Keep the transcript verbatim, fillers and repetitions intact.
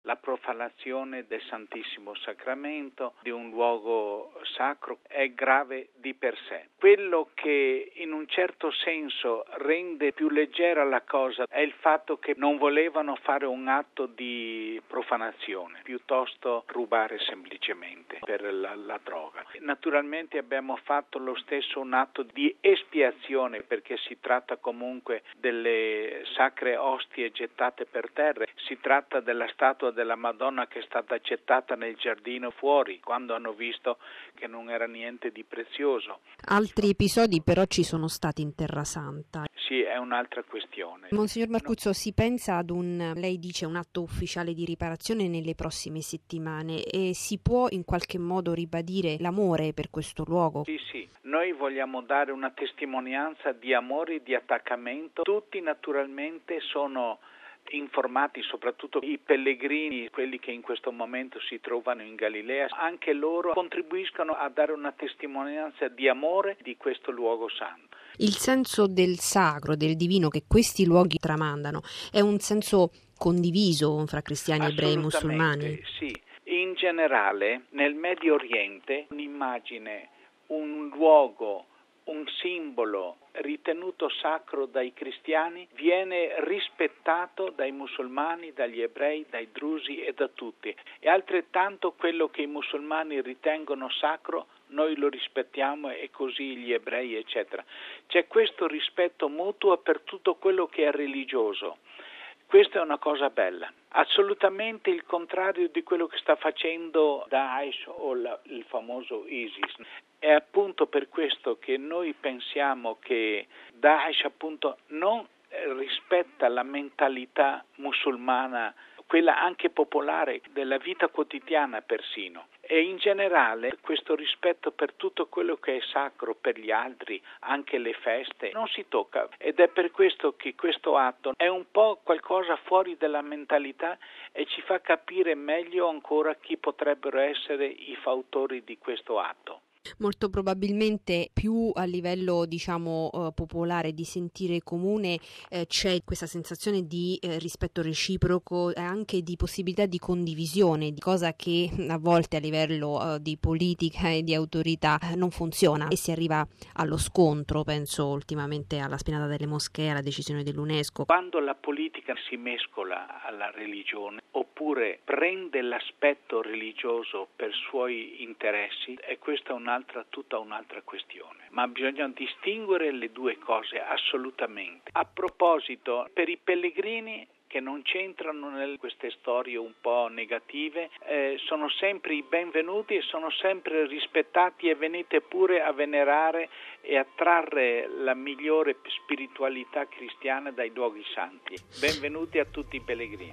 La profanazione del Santissimo Sacramento, di un luogo sacro, è grave di per sé. Quello che in un certo senso rende più leggera la cosa è il fatto che non volevano fare un atto di profanazione, piuttosto rubare semplicemente per la, la droga. Naturalmente abbiamo fatto lo stesso un atto di espiazione, perché si tratta comunque delle sacre ostie gettate per terra, si tratta della statua della Madonna che è stata gettata nel giardino fuori quando hanno visto che non era niente di prezioso. Altri episodi però ci sono stati in Terra Santa. Sì, è un'altra questione. Monsignor Marcuzzo, no. Si pensa ad un, lei dice, un atto ufficiale di riparazione nelle prossime settimane, e si può in qualche modo ribadire l'amore per questo luogo? Sì, sì, noi vogliamo dare una testimonianza di amore e di attaccamento. Tutti naturalmente sono informati, soprattutto i pellegrini, quelli che in questo momento si trovano in Galilea, anche loro contribuiscono a dare una testimonianza di amore di questo luogo santo. Il senso del sacro, del divino che questi luoghi tramandano, è un senso condiviso fra cristiani, ebrei e musulmani? Sì, in generale nel Medio Oriente un'immagine, un luogo, un simbolo ritenuto sacro dai cristiani viene rispettato dai musulmani, dagli ebrei, dai drusi e da tutti. E altrettanto quello che i musulmani ritengono sacro noi lo rispettiamo, e così gli ebrei, eccetera. C'è questo rispetto mutuo per tutto quello che è religioso. Questa è una cosa bella, assolutamente il contrario di quello che sta facendo Daesh o la, il famoso ISIS. È appunto per questo che noi pensiamo che Daesh appunto non rispetta la mentalità musulmana, quella anche popolare della vita quotidiana persino. E in generale questo rispetto per tutto quello che è sacro per gli altri, anche le feste, non si tocca, ed è per questo che questo atto è un po' qualcosa fuori dalla mentalità e ci fa capire meglio ancora chi potrebbero essere i fautori di questo atto. Molto probabilmente più a livello, diciamo, eh, popolare, di sentire comune, eh, c'è questa sensazione di eh, rispetto reciproco e anche di possibilità di condivisione, di cosa che a volte a livello eh, di politica e di autorità eh, non funziona, e si arriva allo scontro. Penso ultimamente alla Spianata delle Moschee, alla decisione dell'UNESCO. Quando la politica si mescola alla religione oppure prende l'aspetto religioso per suoi interessi, e questa è un'altra, tutta un'altra questione. Ma bisogna distinguere le due cose assolutamente. A proposito, per i pellegrini che non c'entrano in queste storie un po' negative, eh, sono sempre i benvenuti e sono sempre rispettati, e venite pure a venerare e a trarre la migliore spiritualità cristiana dai luoghi santi. Benvenuti a tutti i pellegrini.